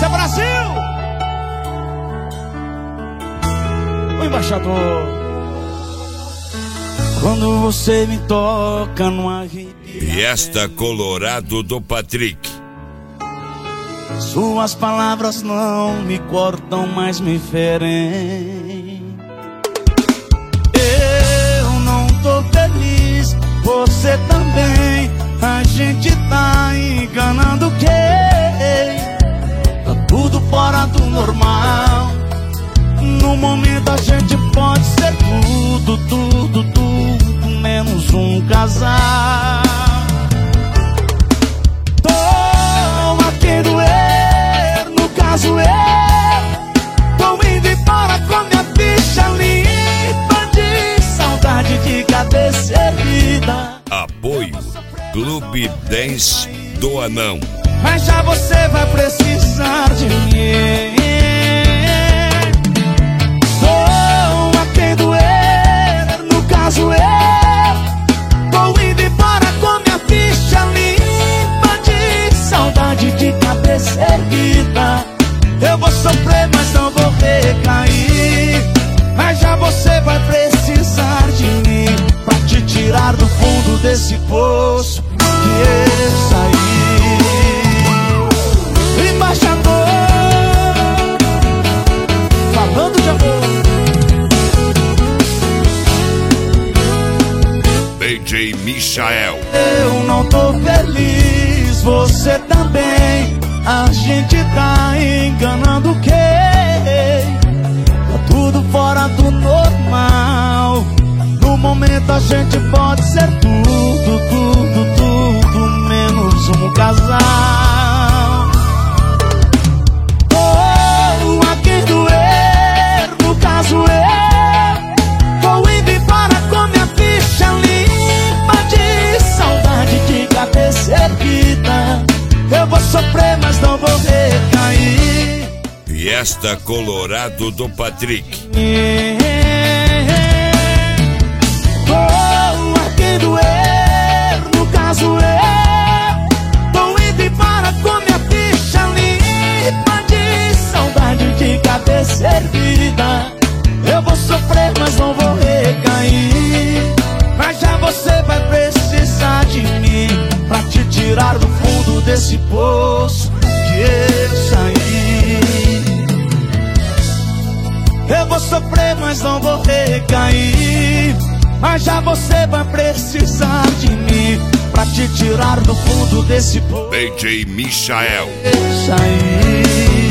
sequência, Brasil! O embaixador. Quando você me toca no arrepio. Fiesta Colorado do Patrick. Suas palavras não me cortam, mas me ferem. Eu não tô feliz, você também. A gente tá enganando quem? Tá tudo fora do normal. No momento a gente pode ser tudo, tudo, tudo, menos um casal. Tô a quem doer, no caso eu tô indo embora com minha ficha limpa de saudade de cabeça erguida. Apoio Clube Dance do Anão. Mas já você vai precisar de mim. Tô a quem doer, no caso eu tô indo embora com minha ficha limpa de saudade de cabeça erguida. Eu vou sofrer, mas não vou recair. Mas já você vai precisar de mim pra te tirar do fundo desse poço que eu saí. Embaixador, falando de amor. DJ Michael. Eu não tô feliz, você também. A gente tá enganando quem? Tá tudo fora do normal. No momento a gente pode ser tudo, tudo, tudo, menos um casal. Oh, a quem doer, no caso eu tô indo embora com minha ficha limpa de saudade de cabeça erguida. Eu vou sofrer, mas não vou recair. Fiesta Colorado do Patrick. A quem doer, no caso eu tô indo embora com minha ficha limpa de saudade de cabeça erguida. Eu vou sofrer, mas não vou recair. Mas já você vai precisar de mim pra te tirar do fundo desse poço que eu saí. Eu vou sofrer, mas não vou recair. Mas já você vai precisar de mim pra te tirar do fundo desse poço. DJ Michael. Sair.